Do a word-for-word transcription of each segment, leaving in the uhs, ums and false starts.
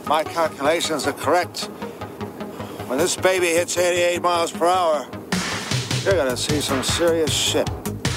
my calculations are correct, when this baby hits eighty-eight miles per hour, you're gonna see some serious shit.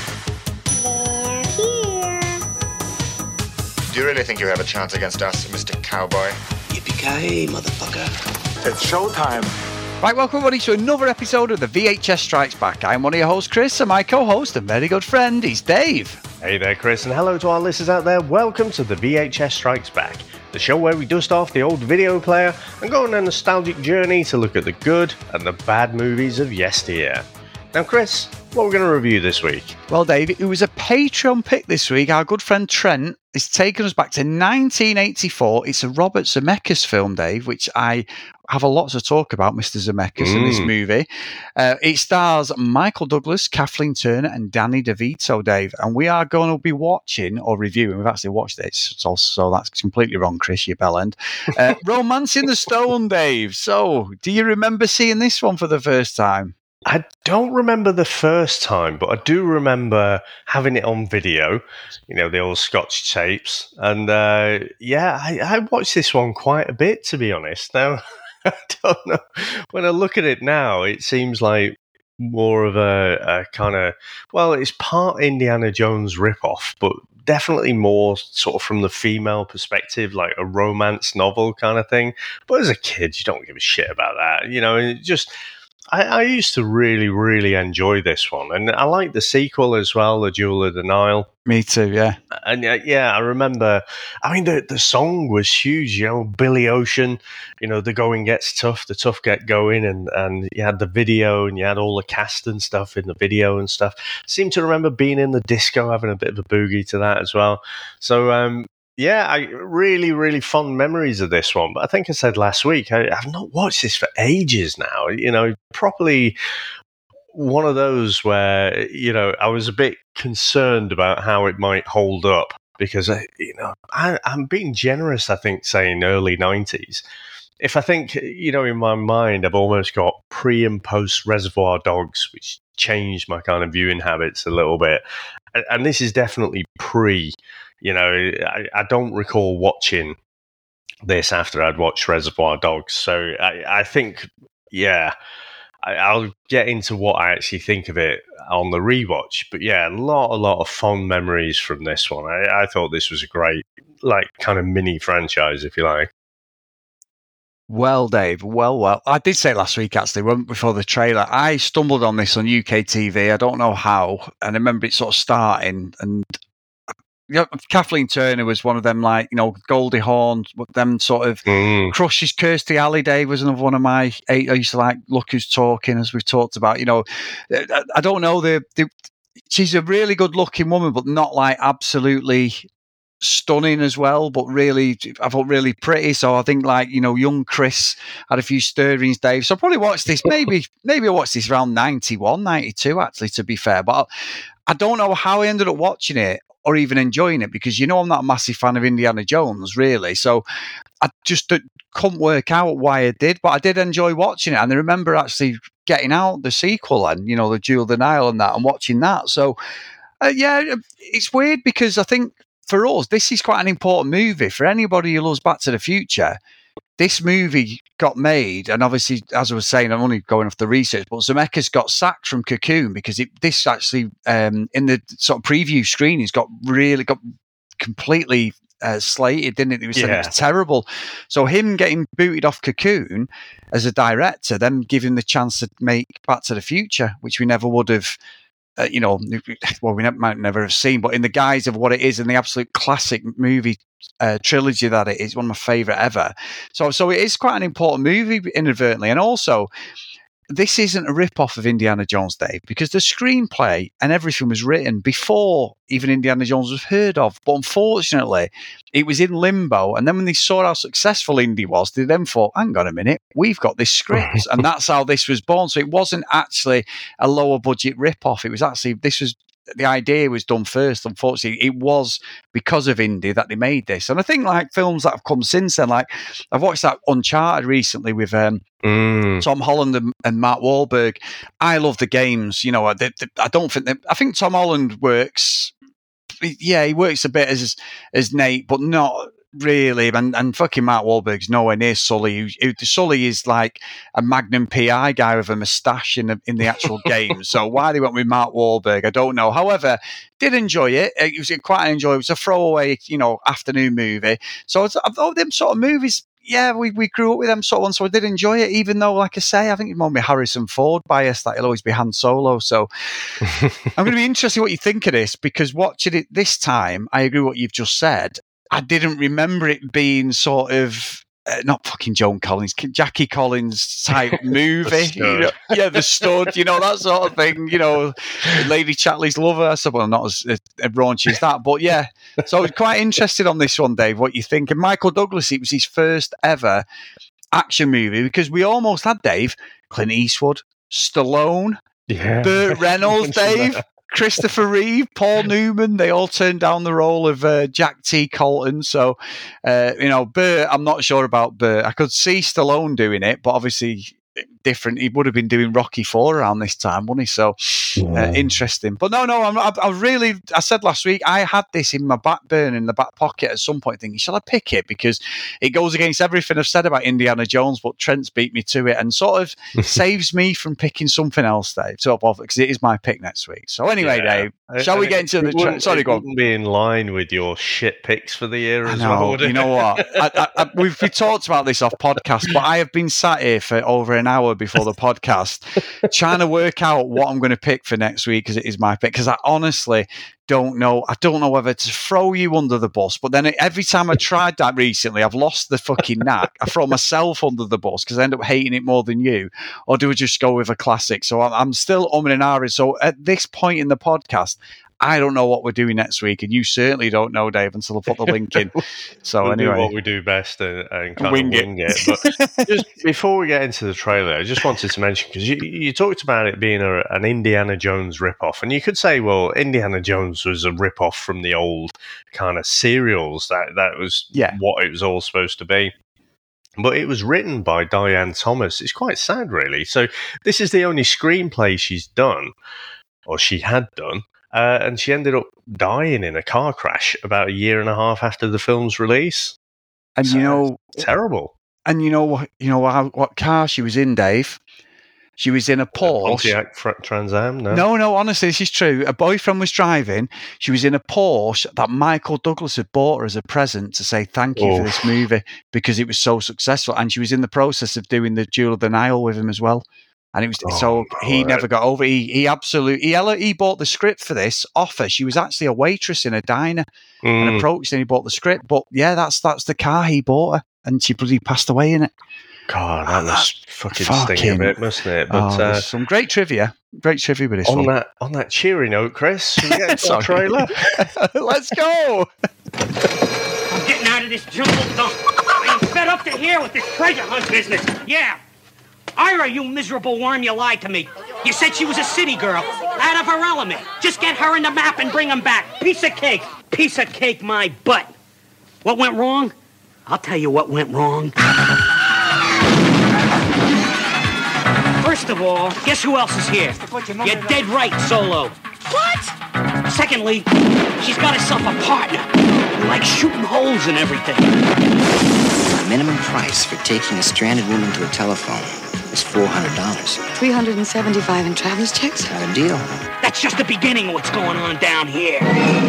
They're here. Do you really think you have a chance against us, Mister Cowboy? Yippee-ki-yay, motherfucker. It's showtime. Right, welcome everybody to another episode of the V H S Strikes Back. I'm one of your hosts, Chris, and my co-host and very good friend is Dave. Hey there, Chris, and hello to our listeners out there. Welcome to the V H S Strikes Back, the show where we dust off the old video player and go on a nostalgic journey to look at the good and the bad movies of yesteryear. Now, Chris, what are we going to review this week? Well, Dave, it was a Patreon pick this week. Our good friend Trent is taking us back to nineteen eighty-four. It's a Robert Zemeckis film, Dave, which I have a lot to talk about, Mister Zemeckis, mm. in this movie. Uh, it stars Michael Douglas, Kathleen Turner, and Danny DeVito, Dave. And we are going to be watching or reviewing. We've actually watched it, so, so that's completely wrong, Chris, you bellend. Uh, Romancing the Stone, Dave. So, do you remember seeing this one for the first time? I don't remember the first time, but I do remember having it on video, you know, the old Scotch tapes. And uh, yeah, I, I watched this one quite a bit, to be honest. Now, I don't know. When I look at it now, it seems like more of a, a kind of, well, it's part Indiana Jones ripoff, but definitely more sort of from the female perspective, like a romance novel kind of thing. But as a kid, you don't give a shit about that. You know, it just... I, I used to really, really enjoy this one. And I like the sequel as well, The Jewel of the Nile. Me too, yeah. And uh, yeah, I remember, I mean, the, the song was huge, you know, Billy Ocean, you know, the going gets tough, the tough get going. And, and you had the video and you had all the cast and stuff in the video and stuff. Seem to remember being in the disco, having a bit of a boogie to that as well. So, um, yeah, I really, really fond memories of this one. But I think I said last week, I, I've not watched this for ages now. You know, properly one of those where, you know, I was a bit concerned about how it might hold up. Because, I, you know, I, I'm being generous, I think, saying early nineties. If I think, you know, in my mind, I've almost got pre and post Reservoir Dogs, which changed my kind of viewing habits a little bit. And, and this is definitely pre. You know, I, I don't recall watching this after I'd watched Reservoir Dogs. So I, I think, yeah, I, I'll get into what I actually think of it on the rewatch. But yeah, a lot, a lot of fond memories from this one. I, I thought this was a great, like, kind of mini franchise, if you like. Well, Dave, well, well. I did say last week, actually, before the trailer, I stumbled on this on U K T V. I don't know how. And I remember it sort of starting and... You know, Kathleen Turner was one of them, like, you know, Goldie Hawn, them sort of mm. crushes. Kirstie Alley, Dave, was another one of my eight. I used to like Look Who's Talking, as we've talked about. You know, I, I don't know. The, the she's a really good looking woman, but not like absolutely stunning as well, but really, I thought really pretty. So I think, like, you know, young Chris had a few stirrings, Dave. So I probably watched this, maybe, maybe I watched this around ninety-one, ninety-two, actually, to be fair. But I, I don't know how I ended up watching it or even enjoying it, because, you know, I'm not a massive fan of Indiana Jones, really. So I just couldn't work out why I did, but I did enjoy watching it. And I remember actually getting out the sequel and, you know, The Jewel of the Nile and that, and watching that. So, uh, yeah, it's weird because I think for us, this is quite an important movie. For anybody who loves Back to the Future, this movie got made, and obviously, as I was saying, I'm only going off the research, but Zemeckis got sacked from Cocoon because it, this actually, um, in the sort of preview screenings, got really, got completely uh, slated, didn't it? It was, yeah. It was terrible. So him getting booted off Cocoon as a director, then giving the chance to make Back to the Future, which we never would have, uh, you know, well, we might never have seen, but in the guise of what it is and the absolute classic movie uh, trilogy that it is, one of my favourite ever. So, so it is quite an important movie inadvertently. And also, this isn't a rip-off of Indiana Jones, Dave, because the screenplay and everything was written before even Indiana Jones was heard of. But unfortunately, it was in limbo. And then when they saw how successful Indy was, they then thought, hang on a minute, we've got this script. And that's how this was born. So it wasn't actually a lower budget rip-off. It was actually, this was, the idea was done first. Unfortunately, it was because of Indy that they made this. And I think, like, films that have come since then, like I've watched that Uncharted recently with um, mm. Tom Holland and, and Mark Wahlberg. I love the games. You know, they, they, I don't think they, I think Tom Holland works. Yeah, he works a bit as as Nate, but not really, and, and fucking Mark Wahlberg's nowhere near Sully. Who, who, Sully is like a Magnum P I guy with a moustache in, a, in the actual game. So why they went with Mark Wahlberg, I don't know. However, did enjoy it. It was quite enjoyable. It was a throwaway, you know, afternoon movie. So I thought them sort of movies, yeah, we, we grew up with them sort of ones, so I did enjoy it, even though, like I say, I think it's more me Harrison Ford bias that he'll always be Han Solo. So I'm going to be interested what you think of this, because watching it this time, I agree with what you've just said. I didn't remember it being sort of uh, not fucking Joan Collins, Jackie Collins type movie. You know, yeah, The Stud, you know, that sort of thing. You know, Lady Chatley's lover. So, well, not as uh, raunchy as that, but yeah. So I was quite interested on this one, Dave, what you think. And Michael Douglas, it was his first ever action movie, because we almost had, Dave, Clint Eastwood, Stallone, yeah. Burt Reynolds, Dave. Christopher Reeve, Paul Newman, they all turned down the role of uh, Jack T. Colton. So, uh, you know, Burt, I'm not sure about Burt. I could see Stallone doing it, but obviously different. He would have been doing Rocky four around this time, wouldn't he? So, uh, interesting. But no, no, I'm, I, I really, I said last week, I had this in my back burner, in the back pocket at some point, thinking, shall I pick it? Because it goes against everything I've said about Indiana Jones, but Trent's beat me to it and sort of saves me from picking something else, Dave. So, because it is my pick next week. So anyway, yeah. Dave, shall and we get into the... Tra- sorry, go on. It wouldn't be in line with your shit picks for the year as I know, well. You know what? I, I, I, we've we talked about this off podcast, but I have been sat here for over an hour before the podcast trying to work out what I'm going to pick for next week, because it is my pick, because I honestly don't know. I don't know whether to throw you under the bus, but then every time I tried that recently, I've lost the fucking knack. I throw myself under the bus because I end up hating it more than you, or do I just go with a classic? So I'm, I'm still umming and ahhing. So at this point in the podcast, I don't know what we're doing next week, and you certainly don't know, Dave, until I put the link in. So we'll anyway, do what we do best and, and kind wing of wing it. it. But just before we get into the trailer, I just wanted to mention, because you, you talked about it being a, an Indiana Jones ripoff, and you could say, well, Indiana Jones was a ripoff from the old kind of serials. That that was yeah. what it was all supposed to be. But it was written by Diane Thomas. It's quite sad, really. So this is the only screenplay she's done, or she had done. Uh, and she ended up dying in a car crash about a year and a half after the film's release. And so, you know, terrible. And you know what? You know what, what car she was in, Dave? She was in a Porsche. A Pontiac Trans Am. No, no, no. Honestly, this is true. A boyfriend was driving. She was in a Porsche that Michael Douglas had bought her as a present to say thank you oh. for this movie, because it was so successful. And she was in the process of doing the Jewel of the Nile with him as well. And it was oh, so he right. never got over. He he absolutely he, he bought the script for this off her. She was actually a waitress in a diner mm. and approached and he bought the script. But yeah, that's that's the car he bought her, and she bloody passed away in it. God, that must fucking, fucking sting a bit, mustn't it? But oh, uh, some great trivia, great trivia with this on one. that on that cheery note, Chris, should we get into the trailer? Let's go. I'm getting out of this jungle dump. I'm fed up to here with this treasure hunt business. Yeah. Ira, you miserable worm, you lied to me. You said she was a city girl, out of her element. Just get her in the map and bring them back. Piece of cake. Piece of cake, my butt. What went wrong? I'll tell you what went wrong. First of all, guess who else is here? You're dead right, Solo. What? Secondly, she's got herself a partner who likes shooting holes and everything. The minimum price for taking a stranded woman to a telephone is four hundred dollars. three hundred seventy-five dollars in traveler's checks? Not a deal. That's just the beginning of what's going on down here.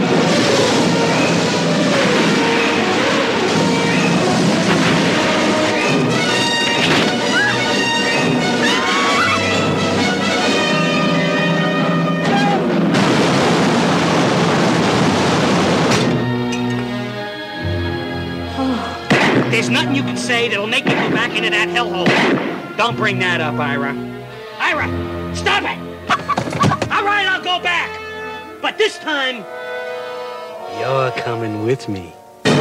There's nothing you can say that'll make me go back into that hellhole. Don't bring that up, Ira. Ira, stop it! All right, I'll go back. But this time, you're coming with me.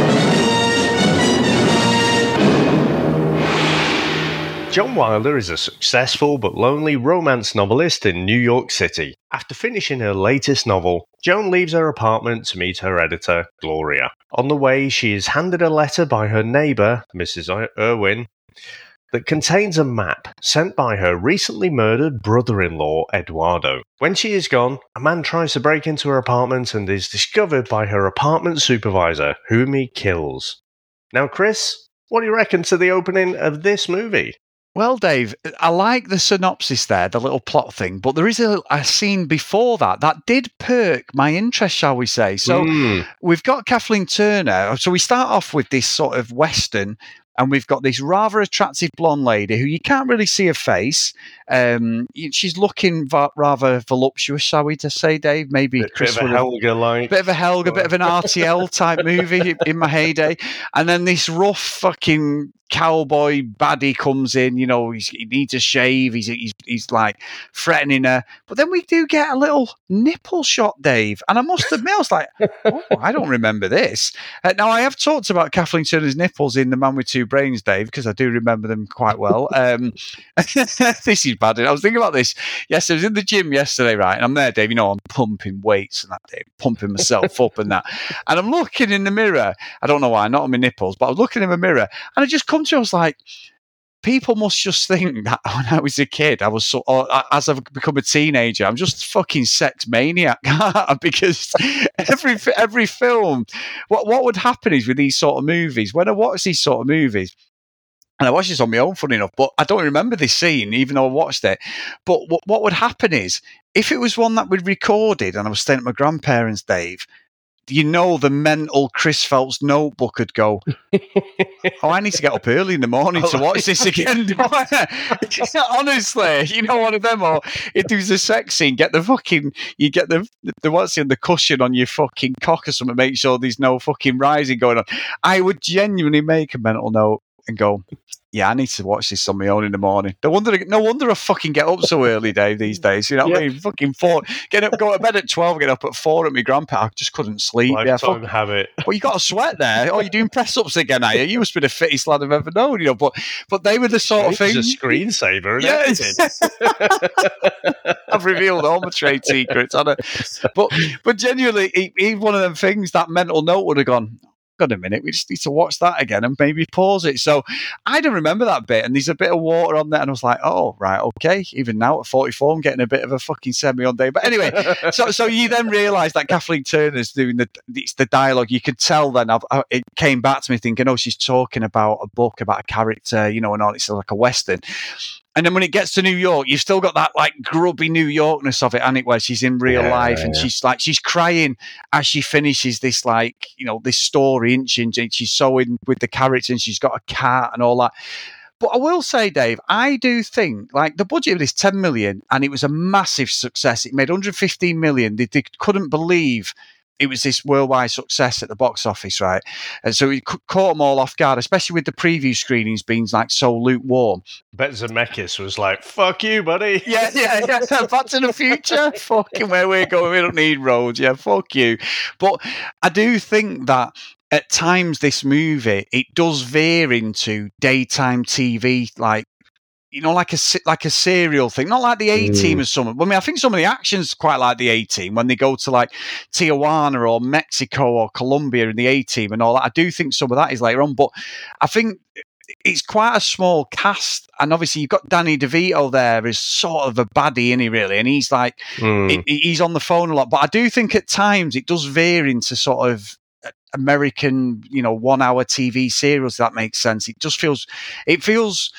John Wilder is a successful but lonely romance novelist in New York City. After finishing her latest novel, Joan leaves her apartment to meet her editor, Gloria. On the way, she is handed a letter by her neighbour, Missus Irwin, that contains a map sent by her recently murdered brother-in-law, Eduardo. When she is gone, a man tries to break into her apartment and is discovered by her apartment supervisor, whom he kills. Now, Chris, what do you reckon to the opening of this movie? Well, Dave, I like the synopsis there, the little plot thing, but there is a, a scene before that that did perk my interest, shall we say. So Mm. we've got Kathleen Turner. So we start off with this sort of Western, and we've got this rather attractive blonde lady who you can't really see her face. Um, she's looking va- rather voluptuous, shall we to say, Dave? Maybe Bit, Chris bit of would a have- Helga like. Bit of a Helga, bit of an R T L type movie in my heyday. And then this rough fucking cowboy baddie comes in, you know, he's, he needs a shave, he's, he's he's like threatening her. But then we do get a little nipple shot, Dave. And I must admit, I was like, oh, I don't remember this. Uh, now, I have talked about Kathleen Turner's nipples in The Man with Two Brains, Dave, because I do remember them quite well. Um, this is bad. I was thinking about this. Yes, I was in the gym yesterday, right? And I'm there, Dave, you know, I'm pumping weights and that, Dave, pumping myself up and that. And I'm looking in the mirror. I don't know why, not on my nipples, but I was looking in the mirror and I just come to, I was like, people must just think that when I was a kid, I was so, or as I've become a teenager, I'm just fucking sex maniac because every every film, what what would happen is with these sort of movies, when I watch these sort of movies, and I watched this on my own, funny enough, but I don't remember this scene, even though I watched it. But what, what would happen is, if it was one that we'd recorded and I was staying at my grandparents', Dave, you know the mental Chris Phelps notebook would go, oh, I need to get up early in the morning to watch this again. Honestly, you know, one of them, or if there's a sex scene, get the fucking, you get the, the what's in the cushion on your fucking cock or something, make sure there's no fucking rising going on. I would genuinely make a mental note and go, yeah, I need to watch this on my own in the morning. No wonder, no wonder I fucking get up so early, Dave, these days. You know what yeah. I mean? Fucking four, get up, go to bed at twelve, get up at four at my grandpa. I just couldn't sleep. Lifetime yeah, habit. Well, you got to sweat there. Oh, you're doing press ups again, are you? You must be the fittest lad I've ever known, you know. But but they were the sort of things. It's a screensaver, isn't it? I've revealed all my trade secrets, haven't I? But but genuinely, even one of them things, that mental note would have gone, got a minute, we just need to watch that again and maybe pause it. So I don't remember that bit, and there's a bit of water on there, and I was like, oh, right, okay. Even now at forty-four, I'm getting a bit of a fucking semi on day. But anyway, so so you then realise that Kathleen Turner's doing the it's the dialogue. You could tell then, I've, I, it came back to me thinking, oh, she's talking about a book, about a character, you know, and all, it's like a Western. And then when it gets to New York, you've still got that like grubby New Yorkness of it, and it where she's in real yeah, life and yeah. she's like she's crying as she finishes this like you know this story inch inch, and she's so in with the character, and she's got a cat and all that. But I will say, Dave, I do think like the budget of this ten million, and it was a massive success. It made one hundred fifteen million. They, they couldn't believe it was this worldwide success at the box office, right? And so it caught them all off guard, especially with the preview screenings being like so lukewarm. Bet Zemeckis was like, fuck you, buddy. Yeah, yeah, yeah. Back to the Future. Fucking where we're going, we don't need roads. Yeah, fuck you. But I do think that at times this movie, it does veer into daytime T V, like, you know, like a like a serial thing, not like the A-Team mm. or something. I mean, I think some of the action's quite like the A-Team when they go to like Tijuana or Mexico or Colombia in the A-Team and all that. I do think some of that is later on, but I think it's quite a small cast, and obviously you've got Danny DeVito there as sort of a baddie, isn't he, really? And he's like, mm. he's on the phone a lot. But I do think at times it does veer into sort of American, you know, one-hour T V serials. If that makes sense. It just feels, it feels.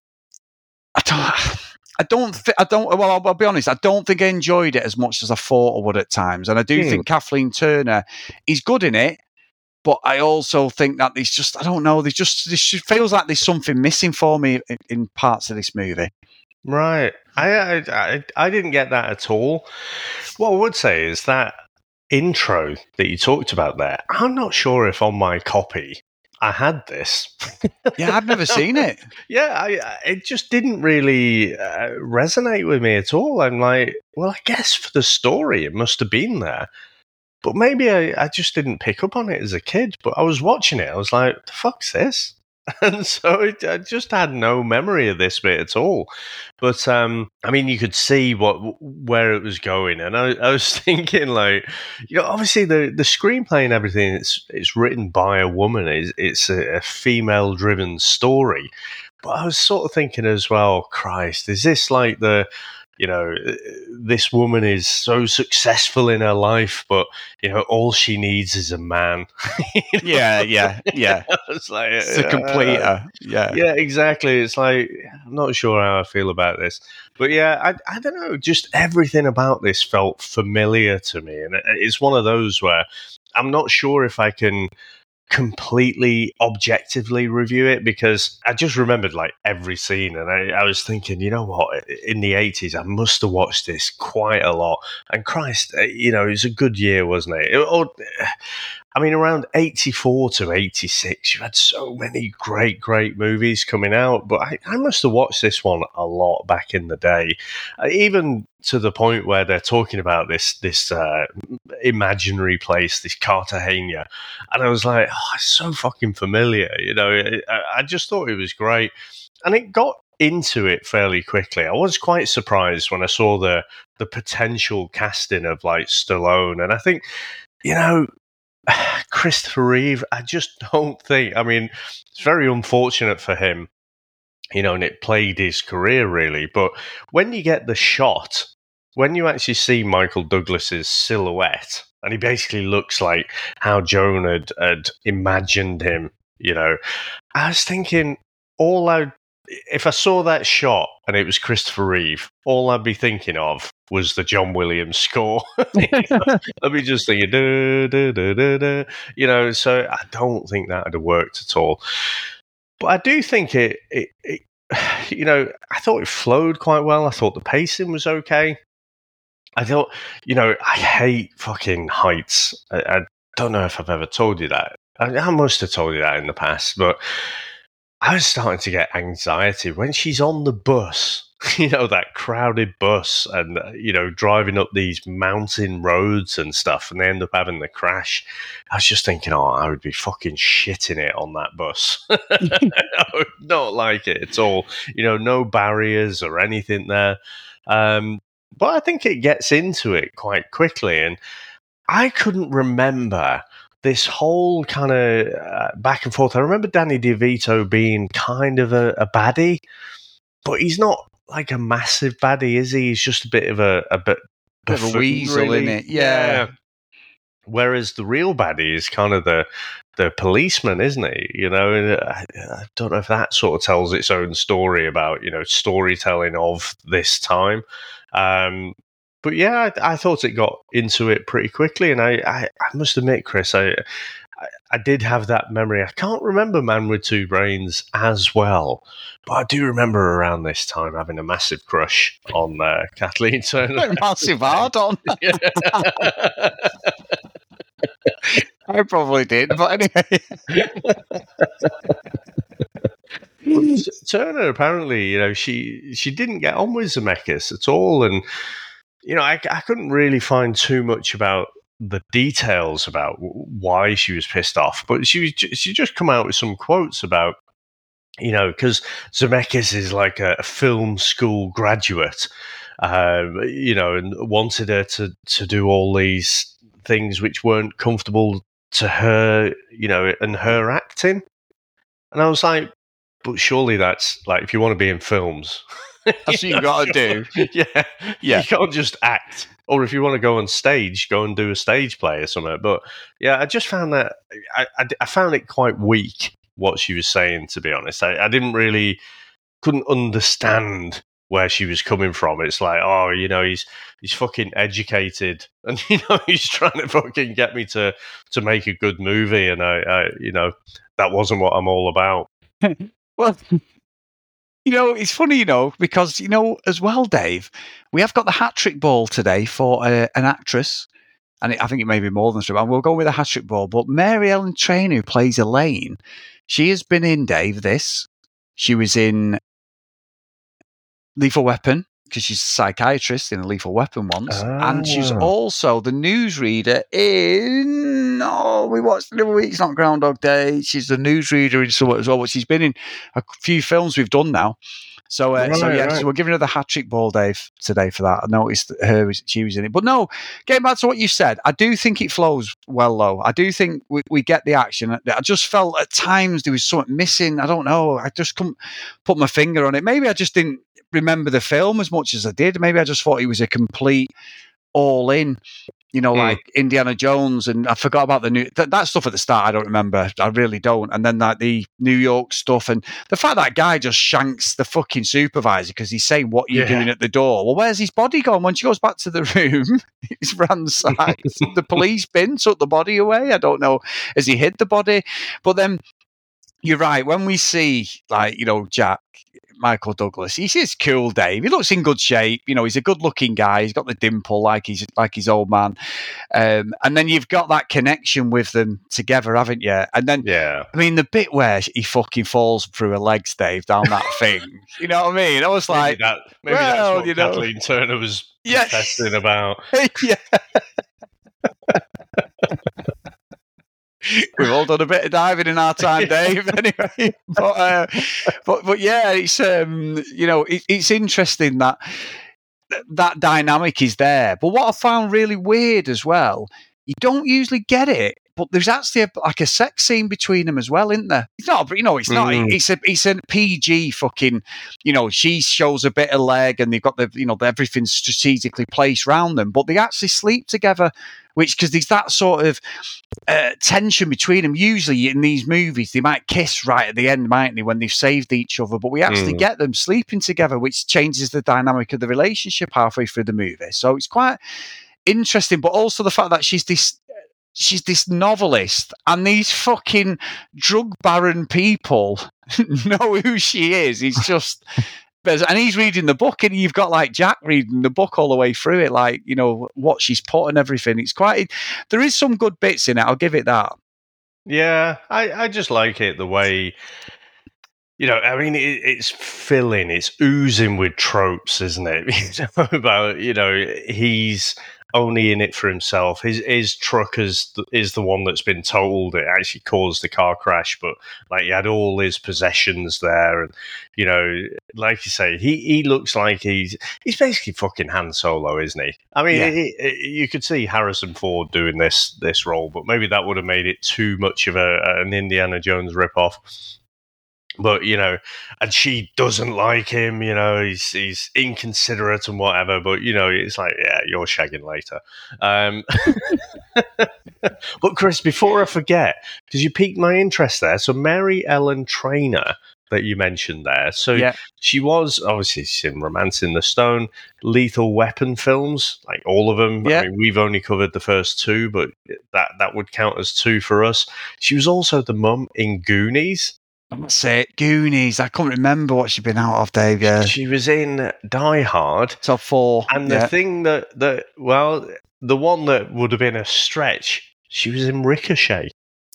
I don't. I don't. Th- I don't. Well, I'll, I'll be honest. I don't think I enjoyed it as much as I thought I would at times, and I do mm. think Kathleen Turner is good in it. But I also think that there's just. I don't know. There's just. This feels like there's something missing for me in, in parts of this movie. Right. I, I I I didn't get that at all. What I would say is that intro that you talked about there. I'm not sure if on my copy I had this. Yeah, I've never seen it. Yeah, I, it just didn't really uh, resonate with me at all. I'm like, well, I guess for the story, it must have been there. But maybe I, I just didn't pick up on it as a kid. But I was watching it. I was like, the fuck's this? And so it, I just had no memory of this bit at all. But, um, I mean, you could see what where it was going. And I, I was thinking, like, you know, obviously the, the screenplay and everything, it's it's written by a woman. It's, it's a, a female-driven story. But I was sort of thinking as well, Christ, is this like the... you know, this woman is so successful in her life, but, you know, all she needs is a man. You know? Yeah, yeah, yeah. It's like, It's a completer. uh, Yeah. Yeah, exactly. It's like, I'm not sure how I feel about this. But yeah, I, I don't know. Just everything about this felt familiar to me. And it's one of those where I'm not sure if I can completely objectively review it, because I just remembered like every scene, and I, I was thinking, you know what, in the eighties I must have watched this quite a lot, and Christ, you know, it was a good year, wasn't it? It or, I mean, around eighty-four to eighty-six, you had so many great, great movies coming out, but I, I must have watched this one a lot back in the day, uh, even to the point where they're talking about this this uh, imaginary place, this Cartagena, and I was like, oh, it's so fucking familiar, you know. I, I just thought it was great, and it got into it fairly quickly. I was quite surprised when I saw the the potential casting of like Stallone, and I think, you know, Christopher Reeve, I just don't think, I mean, it's very unfortunate for him, you know, and it plagued his career really, but when you get the shot, when you actually see Michael Douglas's silhouette, and he basically looks like how Joan had, had imagined him, you know, I was thinking, all I, if I saw that shot and it was Christopher Reeve, all I'd be thinking of was the John Williams score. I'd be just thinking, da, da, da, da, da. You know, so I don't think that would have worked at all. But I do think it, it, it, you know, I thought it flowed quite well. I thought the pacing was okay. I thought, you know, I hate fucking heights. I, I don't know if I've ever told you that. I, I must have told you that in the past, but I was starting to get anxiety when she's on the bus, you know, that crowded bus, and, uh, you know, driving up these mountain roads and stuff, and they end up having the crash. I was just thinking, oh, I would be fucking shitting it on that bus. I would not like it at all. You know, no barriers or anything there. Um, but I think it gets into it quite quickly, and I couldn't remember this whole kind of uh, back and forth. I remember Danny DeVito being kind of a, a baddie, but he's not like a massive baddie, is he? He's just a bit of a, a bit, bit of a weasel, really. In it? Yeah. yeah. Whereas the real baddie is kind of the the policeman, isn't he? You know, and I, I don't know if that sort of tells its own story about, you know, storytelling of this time. Um, But yeah, I, I thought it got into it pretty quickly, and I, I, I must admit, Chris, I, I I did have that memory. I can't remember Man with Two Brains as well, but I do remember around this time having a massive crush on uh, Kathleen Turner. Massive hard on. I probably did, but anyway. Turner, apparently, you know, she she didn't get on with Zemeckis at all, and you know, I, I couldn't really find too much about the details about why she was pissed off, but she was she just come out with some quotes about, you know, because Zemeckis is like a, a film school graduate, uh, you know, and wanted her to to do all these things which weren't comfortable to her, you know, and her acting. And I was like, but surely that's like, if you want to be in films, that's what you got to do. Yeah, yeah. You can't just act. Or if you want to go on stage, go and do a stage play or something. But yeah, I just found that I, I, I found it quite weak what she was saying. To be honest, I, I didn't really couldn't understand where she was coming from. It's like, oh, you know, he's he's fucking educated, and you know, he's trying to fucking get me to to make a good movie, and I, I you know, that wasn't what I'm all about. Well, you know, it's funny, you know, because, you know, as well, Dave, we have got the hat trick ball today for uh, an actress, and it, I think it may be more than three, and we'll go with a hat trick ball. But Mary Ellen Trainor, who plays Elaine, she has been in, Dave, this. She was in Lethal Weapon, because she's a psychiatrist in a Lethal Weapon once. Oh. And she's also the newsreader in, oh, we watched the other week, it's not Groundhog Day. She's the newsreader in somewhat as well, but she's been in a few films we've done now. So, uh, right, so yeah, right. So we're giving her the hat trick ball, Dave, today for that. I noticed that her, she was in it. But no, getting back to what you said, I do think it flows well, though. I do think we, we get the action. I just felt at times there was something missing. I don't know. I just couldn't put my finger on it. Maybe I just didn't remember the film as much much as I did. Maybe I just thought he was a complete all-in, you know, mm. like Indiana Jones, and I forgot about the new th- that stuff at the start. I don't remember. I really don't. And then like the New York stuff, and the fact that guy just shanks the fucking supervisor because he's saying, "What are you yeah. doing at the door?" Well, where's his body gone? When she goes back to the room, he's ransacked the police bin, took the body away. I don't know. Has he hid the body? But then you're right. When we see, like, you know, Jack, Michael Douglas, he says cool Dave. He looks in good shape. You know, he's a good-looking guy. He's got the dimple like he's like his old man. Um, and then you've got that connection with them together, haven't you? And then, yeah, I mean, the bit where he fucking falls through her legs, Dave, down that thing. You know what I mean? I was like, maybe, that, maybe well, that's what you know, Kathleen Turner was yeah. protesting about. yeah. We've all done a bit of diving in our time, Dave. Anyway, but uh, but but yeah, it's um, you know, it, it's interesting that that dynamic is there. But what I found really weird as well, you don't usually get it, but there's actually a, like a sex scene between them as well, isn't there? It's not, you know, it's not. Mm. It's a it's a P G fucking. You know, she shows a bit of leg, and they've got the you know everything's strategically placed around them, but they actually sleep together. Which, because there's that sort of uh, tension between them. Usually in these movies, they might kiss right at the end, mightn't they, when they've saved each other. But we actually mm. get them sleeping together, which changes the dynamic of the relationship halfway through the movie. So it's quite interesting. But also the fact that she's this, she's this novelist, and these fucking drug baron people know who she is. It's just. And he's reading the book, and you've got like Jack reading the book all the way through it, like, you know, what she's put and everything. It's quite, there is some good bits in it. I'll give it that. Yeah, I, I just like it the way, you know, I mean, it, it's filling, it's oozing with tropes, isn't it? About, you know, he's only in it for himself. His his truck is is the one that's been told it actually caused the car crash, but like he had all his possessions there, and you know, like you say, he, he looks like he's he's basically fucking Han Solo, isn't he? I mean, yeah. it, it, you could see Harrison Ford doing this this role, but maybe that would have made it too much of a an Indiana Jones ripoff. But, you know, and she doesn't like him, you know, he's he's inconsiderate and whatever, but, you know, it's like, yeah, you're shagging later. Um, but, Chris, before I forget, because you piqued my interest there, so Mary Ellen Trainor that you mentioned there, so yeah. she was, obviously, she's in Romancing the Stone, Lethal Weapon films, like all of them. Yeah. I mean, we've only covered the first two, but that, that would count as two for us. She was also the mum in Goonies. That's it, Goonies. I can't remember what she'd been out of, Dave. Yeah, she was in Die Hard. So four. And the yeah. thing that, that, well, the one that would have been a stretch, she was in Ricochet.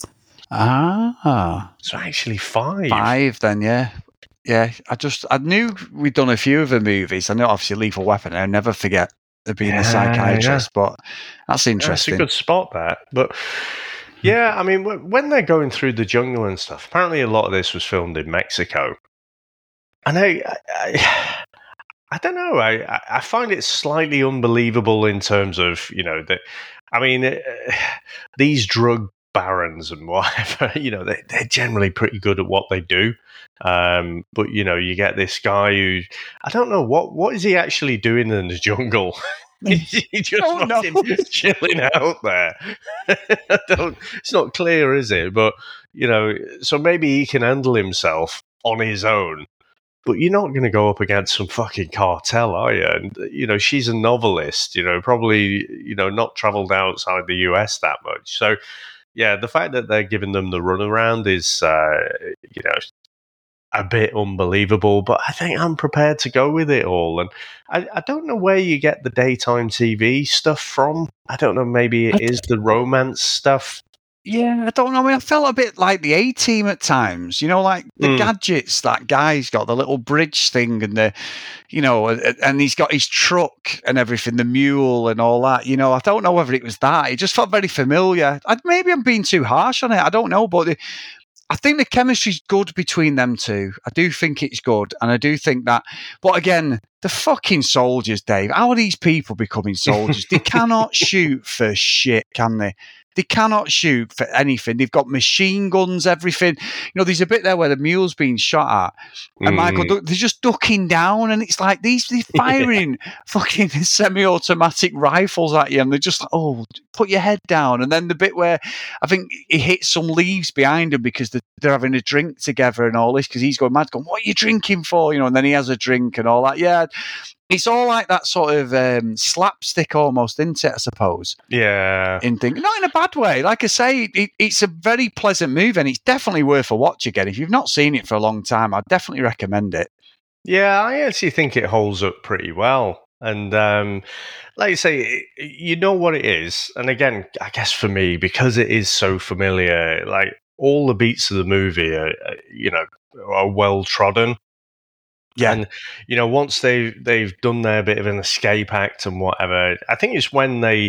Ah. So actually five. Five then, yeah. Yeah, I just, I knew we'd done a few of the movies. I know obviously Lethal Weapon, I'll never forget her being yeah, a psychiatrist, yeah. but that's interesting. Yeah, it's a good spot, that. But yeah, I mean, when they're going through the jungle and stuff, apparently a lot of this was filmed in Mexico. And I, I, I don't know, I, I find it slightly unbelievable in terms of, you know, that, I mean, uh, these drug barons and whatever, you know, they, they're generally pretty good at what they do. Um, but, you know, you get this guy who, I don't know, what what is he actually doing in the jungle? he just oh, no. chilling out there. I don't, it's not clear, is it? But, you know, so maybe he can handle himself on his own. But you're not going to go up against some fucking cartel, are you? And, you know, she's a novelist, you know, probably, you know, not travelled outside the U S that much. So, yeah, the fact that they're giving them the runaround is, uh, you know, a bit unbelievable, but I think I'm prepared to go with it all. And I, I don't know where you get the daytime T V stuff from. I don't know, maybe it is the romance stuff. Yeah, I don't know. I mean, I felt a bit like the A-Team at times, you know, like the mm. gadgets that guy's got, the little bridge thing and the, you know, and he's got his truck and everything, the mule and all that, you know. I don't know whether it was that. It just felt very familiar. I, maybe I'm being too harsh on it. I don't know, but the, I think the chemistry's good between them two. I do think it's good, and I do think that. But again, the fucking soldiers, Dave. How are these people becoming soldiers? They cannot shoot for shit, can they? They cannot shoot for anything. They've got machine guns, everything. You know, there's a bit there where the mule's being shot at, and Mm. Michael, Doug- they're just ducking down, and it's like these they're firing fucking semi-automatic rifles at you, and they're just like, oh, put your head down. And then the bit where I think he hits some leaves behind him because they're, they're having a drink together and all this, because he's going mad, going, what are you drinking for? You know, and then he has a drink and all that. Yeah, it's all like that sort of um, slapstick almost, isn't it, I suppose? Yeah. In thing, not in a bad way. Like I say, it, it's a very pleasant movie, and it's definitely worth a watch again. If you've not seen it for a long time, I'd definitely recommend it. Yeah, I actually think it holds up pretty well. And um, like you say, you know what it is. And again, I guess for me, because it is so familiar, like all the beats of the movie are, you know, are well trodden. Yeah. And, you know, once they've, they've done their bit of an escape act and whatever, I think it's when they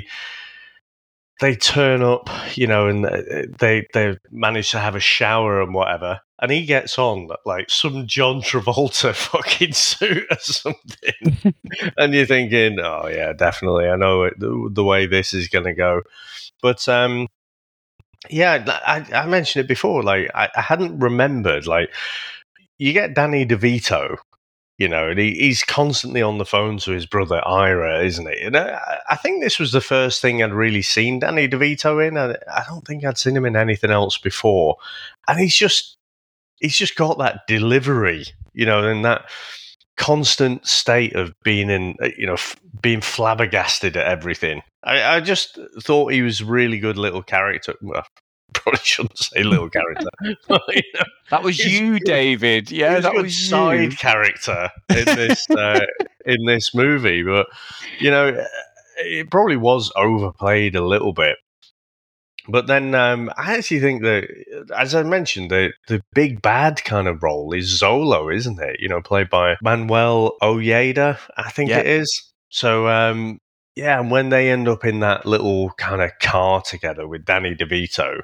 they turn up, you know, and they they manage to have a shower and whatever, and he gets on like some John Travolta fucking suit or something, and you're thinking, oh yeah, definitely, I know it, the, the way this is going to go. But um, yeah, I, I mentioned it before, like I, I hadn't remembered, like you get Danny DeVito. You know, and he, he's constantly on the phone to his brother Ira, isn't he? And I, I think this was the first thing I'd really seen Danny DeVito in. I, I don't think I'd seen him in anything else before. And he's just, he's just got that delivery, you know, and that constant state of being in, you know, f- being flabbergasted at everything. I, I just thought he was a really good little character. Well, probably shouldn't say little character. But, you know, that was you, David. Yeah, that was a was side you. character in this uh, in this movie. But you know, it probably was overplayed a little bit. But then um, I actually think that, as I mentioned, the the big bad kind of role is Zolo, isn't it? You know, played by Manuel Ojeda, I think Yeah. it is. So. Um, Yeah, and when they end up in that little kind of car together with Danny DeVito,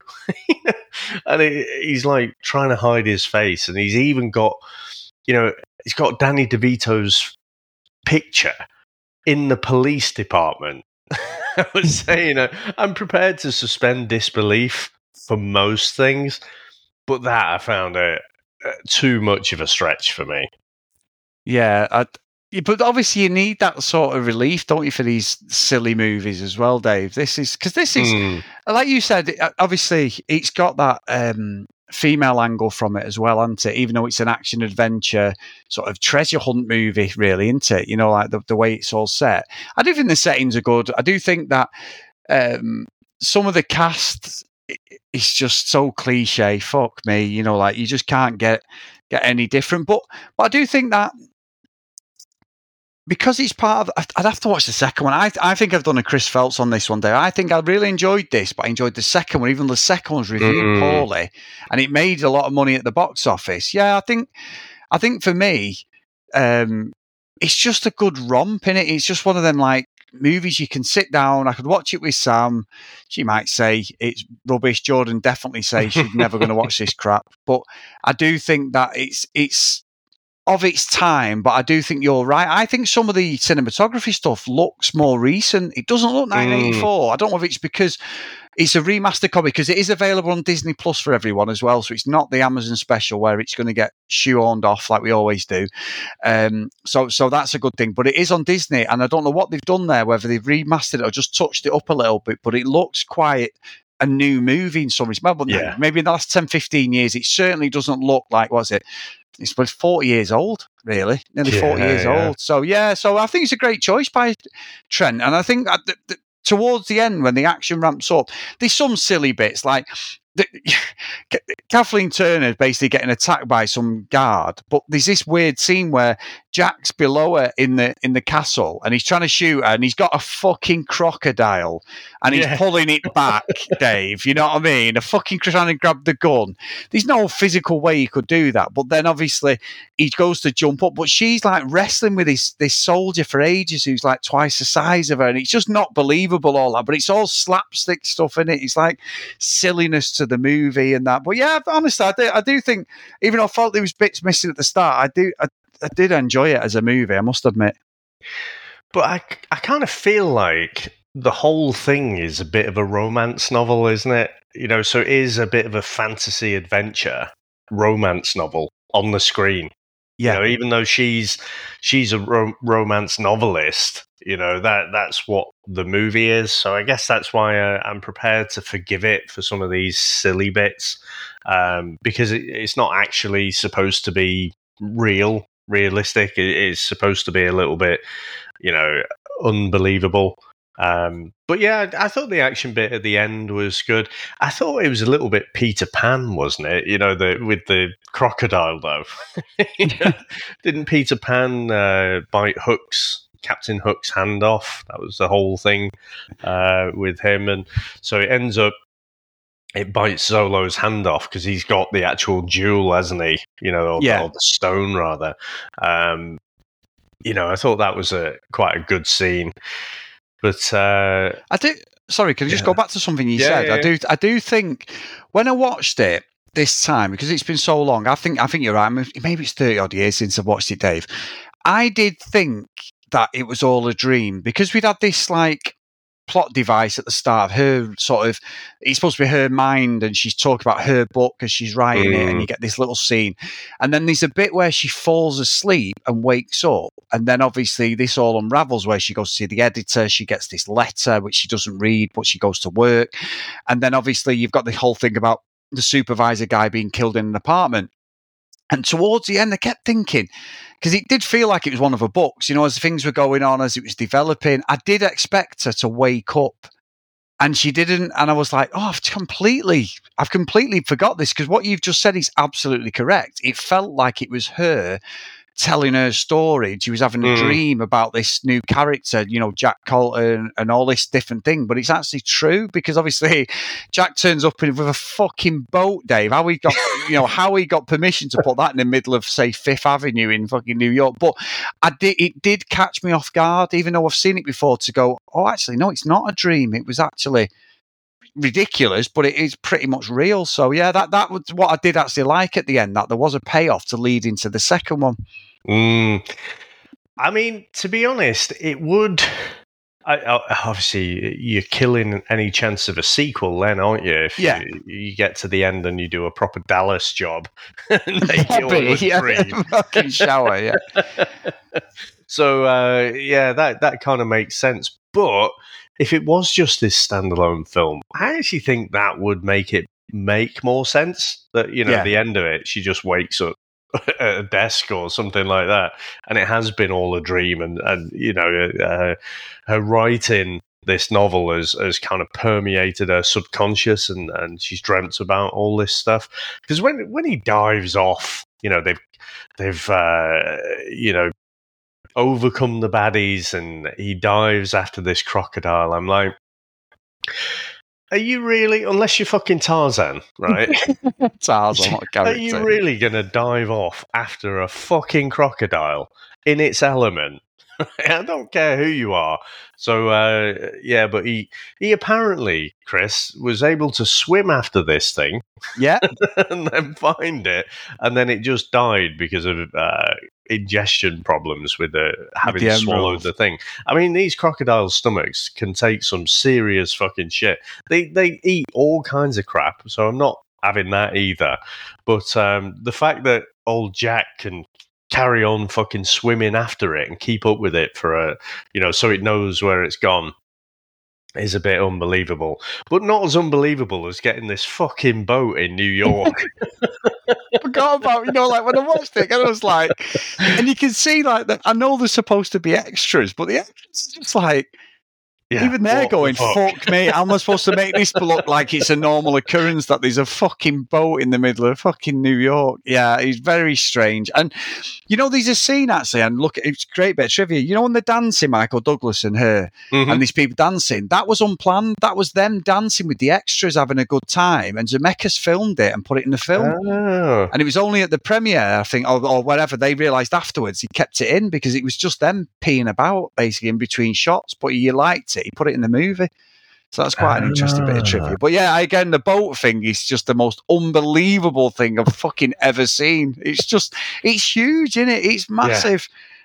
and he, he's like trying to hide his face, and he's even got, you know, he's got Danny DeVito's picture in the police department. I was saying, uh, I'm prepared to suspend disbelief for most things, but that I found it uh, too much of a stretch for me. Yeah, I, yeah, but obviously you need that sort of relief, don't you, for these silly movies as well, Dave? This is because this is, Mm. like you said, it- obviously it's got that um, female angle from it as well, hasn't it? Even though it's an action adventure sort of treasure hunt movie, really, isn't it? You know, like the, the way it's all set. I do think the settings are good. I do think that um, some of the cast is just so cliche. Fuck me, you know, like you just can't get get any different. But but I do think that. Because it's part of, I'd have to watch the second one. I I think I've done a Chris Phelps on this one day. I think I really enjoyed this, but I enjoyed the second one. Even the second one's reviewed Mm. poorly, and it made a lot of money at the box office. Yeah, I think, I think for me, um, it's just a good romp in it. It's just one of them like movies you can sit down. I could watch it with Sam. She might say it's rubbish. Jordan definitely say she's never going to watch this crap. But I do think that it's it's. of its time, but I do think you're right. I think some of the cinematography stuff looks more recent. It doesn't look nineteen eighty-four. I don't know if it's because it's a remaster copy, because it is available on Disney Plus for everyone as well. So it's not the Amazon special where it's going to get shoehorned off like we always do. Um, so so that's a good thing. But it is on Disney, and I don't know what they've done there, whether they've remastered it or just touched it up a little bit, but it looks quite a new movie in some respects. Yeah. Maybe in the last ten, fifteen years, it certainly doesn't look like, what's it? It's about forty years old, really, nearly Yeah, forty years yeah. old. So yeah, so I think it's a great choice by Trent, and I think at the, the, towards the end when the action ramps up, there's some silly bits like the, Kathleen Turner basically getting attacked by some guard, but there's this weird scene where Jack's below her in the in the castle, and he's trying to shoot her, and he's got a fucking crocodile, and he's Yeah. pulling it back, Dave. You know what I mean? A fucking trying to grab the gun. There's no physical way he could do that, but then obviously he goes to jump up, but she's like wrestling with this this soldier for ages who's like twice the size of her, and it's just not believable, all that. But it's all slapstick stuff in it. It's like silliness to the movie and that. But yeah, honestly, I do, I do think, even though I felt there was bits missing at the start, I do I, I did enjoy it as a movie, I must admit. But I, I kind of feel like the whole thing is a bit of a romance novel, isn't it? You know, so it is a bit of a fantasy adventure romance novel on the screen. Yeah. You know, even though she's she's a ro- romance novelist, you know, that that's what the movie is. So I guess that's why uh, I'm prepared to forgive it for some of these silly bits, um, because it, it's not actually supposed to be real, realistic. It is supposed to be a little bit, you know, unbelievable. Um, but yeah, I, I thought the action bit at the end was good. I thought it was a little bit Peter Pan, wasn't it? You know, the with the crocodile though. You know, didn't Peter Pan uh, bite Hook's Captain Hook's hand off? That was the whole thing uh, with him, and so it ends up it bites Zolo's hand off because he's got the actual jewel, hasn't he? You know, or, yeah. or the stone rather. Um, you know, I thought that was a quite a good scene. But uh, I do. Sorry, can I just yeah. go back to something you yeah, said? yeah, I do. I do think when I watched it this time, because it's been so long, I think. I think you're right. Maybe it's thirty odd years since I've watched it, Dave. I did think that it was all a dream because we'd had this like plot device at the start of her sort of. It's supposed to be her mind, and she's talking about her book as she's writing mm. it, and you get this little scene, and then there's a bit where she falls asleep and wakes up. And then obviously this all unravels where she goes to see the editor. She gets this letter, which she doesn't read, but she goes to work. And then obviously you've got the whole thing about the supervisor guy being killed in an apartment. And towards the end, I kept thinking, because it did feel like it was one of her books, you know, as things were going on, as it was developing, I did expect her to wake up. And she didn't. And I was like, oh, I've completely, I've completely forgot this, because what you've just said is absolutely correct. It felt like it was her telling her story. She was having a mm. dream about this new character, you know, Jack Colton and all this different thing. But it's actually true, because obviously Jack turns up with a fucking boat, Dave. How he got, you know, how he got permission to put that in the middle of, say, Fifth Avenue in fucking New York. But I did, it did catch me off guard, even though I've seen it before, to go, oh, actually, no, it's not a dream. It was actually ridiculous, but it is pretty much real. So yeah, that that was what I did actually like at the end, that there was a payoff to lead into the second one. Mm. I mean, to be honest, it would. I, I, obviously, you're killing any chance of a sequel, then, aren't you? If yeah. you, you get to the end and you do a proper Dallas job, and make it all a yeah, dream. Fucking shower, yeah. So uh, yeah, that that kind of makes sense, but if it was just this standalone film, I actually think that would make it make more sense. That, you know, yeah. the end of it, she just wakes up at a desk or something like that, and it has been all a dream. And, and you know, uh, her writing this novel has, has kind of permeated her subconscious, and, and she's dreamt about all this stuff. Because when when he dives off, you know, they've they've uh, you know. overcome the baddies, and he dives after this crocodile. I'm like, are you really, unless you're fucking Tarzan, right? Tarzan, what a character. Are you really going to dive off after a fucking crocodile in its element? I don't care who you are. So, uh, yeah, but he, he apparently, Chris, was able to swim after this thing. Yeah. And then find it. And then it just died because of uh, ingestion problems with the, having the swallowed the thing. I mean, these crocodile stomachs can take some serious fucking shit. They, they eat all kinds of crap, so I'm not having that either. But um, the fact that old Jack can carry on fucking swimming after it and keep up with it for a, you know, so it knows where it's gone, is a bit unbelievable. But not as unbelievable as getting this fucking boat in New York. I forgot about, you know, like when I watched it, and I was like, and you can see like that. I know there's supposed to be extras, but the extras just like, yeah, even they're going, the fuck? fuck me, how am I supposed to make this look like it's a normal occurrence that there's a fucking boat in the middle of fucking New York? Yeah, it's very strange. And, you know, there's a scene actually, and look, it's a great bit of trivia. You know, when they're dancing, Michael Douglas and her, mm-hmm. and these people dancing, that was unplanned. That was them dancing with the extras, having a good time. And Zemeckis filmed it and put it in the film. Oh. And it was only at the premiere, I think, or, or whatever, they realised afterwards he kept it in because it was just them peeing about, basically, in between shots. But you liked it. He put it in the movie. So that's quite an interesting bit of trivia. But yeah, again, the boat thing is just the most unbelievable thing I've fucking ever seen. It's just, it's huge, isn't it? It's massive.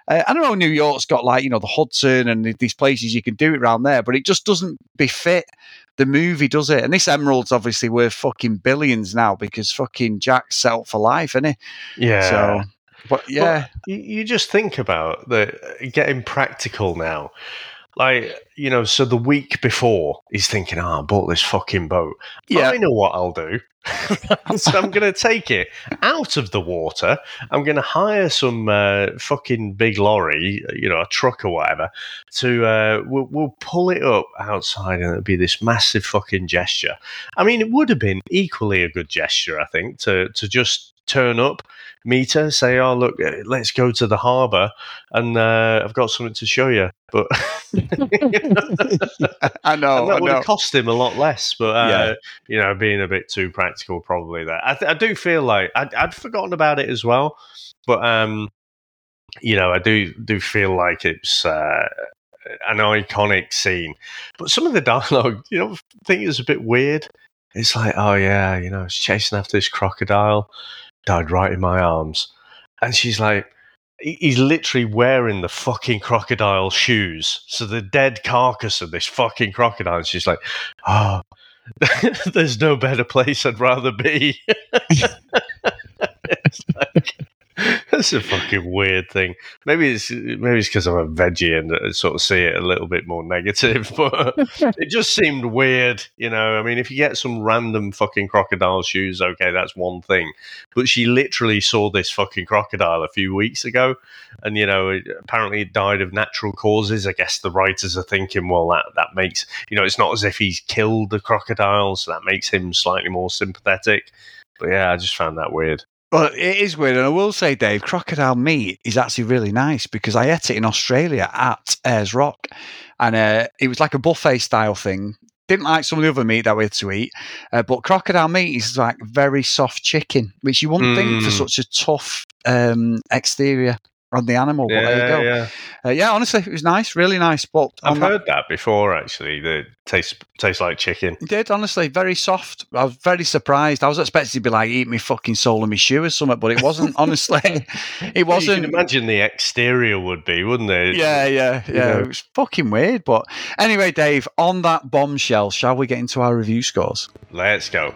Uh, I don't know, New York's got like, you know, the Hudson and these places you can do it around there, but it just doesn't befit the movie, does it? And this emerald's obviously worth fucking billions now because fucking Jack's set up for life, isn't he? Yeah. So, but yeah. But you, you just think about the getting practical now. Like, you know, so the week before, he's thinking, oh, I bought this fucking boat. Yeah. I know what I'll do. So I'm going to take it out of the water. I'm going to hire some uh, fucking big lorry, you know, a truck or whatever, to, uh, we'll, we'll pull it up outside and it'll be this massive fucking gesture. I mean, it would have been equally a good gesture, I think, to, to just turn up, meet her, say, oh, look, let's go to the harbour and uh, I've got something to show you. But yeah, I know, and that I would know. have cost him a lot less. But, uh, Yeah. you know, being a bit too practical probably there. I, th- I do feel like I'd, I'd forgotten about it as well. But, um, you know, I do, do feel like it's uh, an iconic scene. But some of the dialogue, you know, I think it's a bit weird. It's like, oh, yeah, you know, I was chasing after this crocodile, died right in my arms. And she's like, he- he's literally wearing the fucking crocodile shoes. So the dead carcass of this fucking crocodile. And she's like, oh, there's no better place I'd rather be. It's like, that's a fucking weird thing. Maybe it's maybe it's because I'm a veggie and I sort of see it a little bit more negative, but it just seemed weird, you know. I mean, if you get some random fucking crocodile shoes, okay, that's one thing. But she literally saw this fucking crocodile a few weeks ago, and you know, it, apparently it died of natural causes. I guess the writers are thinking, well, that that makes, you know, it's not as if he's killed the crocodile, so that makes him slightly more sympathetic. But yeah, I just found that weird. Well, it is weird, and I will say, Dave, crocodile meat is actually really nice because I ate it in Australia at Ayers Rock, and uh, it was like a buffet style thing. Didn't like some of the other meat that we had to eat, uh, but crocodile meat is like very soft chicken, which you wouldn't think for Mm. such a tough um, exterior on the animal. But there you go. yeah. Uh, yeah, honestly, it was nice, really nice. But I've on that- heard that before, actually. That tastes tastes like chicken. It did, honestly, very soft. I was very surprised. I was expecting to be like, eat me fucking soul and me shoe or something, but it wasn't, honestly. It You wasn't. can imagine the exterior would be, wouldn't it? Yeah, yeah, yeah. know. It was fucking weird. But anyway, Dave, on that bombshell, shall we get into our review scores? Let's go.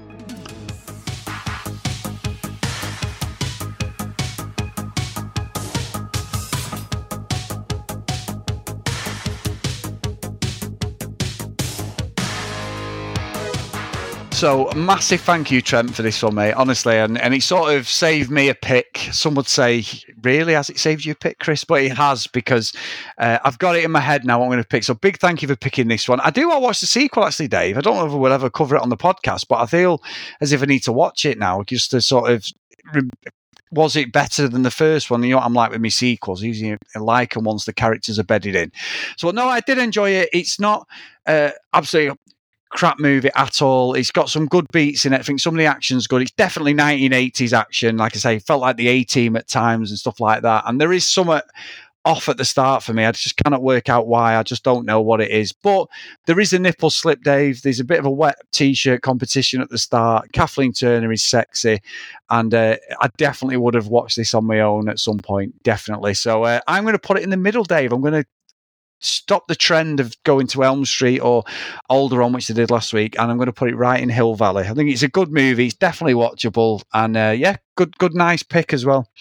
So, a massive thank you, Trent, for this one, mate, honestly. And, and it sort of saved me a pick. Some would say, really, has it saved you a pick, Chris? But it has, because uh, I've got it in my head now what I'm going to pick. So, big thank you for picking this one. I do want to watch the sequel, actually, Dave. I don't know if we'll ever cover it on the podcast, but I feel as if I need to watch it now, just to sort of... Re- was it better than the first one? You know what I'm like with my sequels. Usually I like them once the characters are bedded in. So, no, I did enjoy it. It's not uh, absolutely crap movie at all. It's got some good beats in it. I think some of the action's good. It's definitely nineteen eighties action. Like I say, it felt like the A-Team at times and stuff like that. And there is some off at the start for me. I just cannot work out why. I just don't know what it is. But there is a nipple slip, Dave. There's a bit of a wet T-shirt competition at the start. Kathleen Turner is sexy. And uh, I definitely would have watched this on my own at some point. Definitely. So uh, I'm going to put it in the middle, Dave. I'm going to stop the trend of going to Elm Street or Alderaan, which they did last week, and I'm going to put it right in Hill Valley. I think it's a good movie. It's definitely watchable. And uh, yeah, good, good, nice pick as well.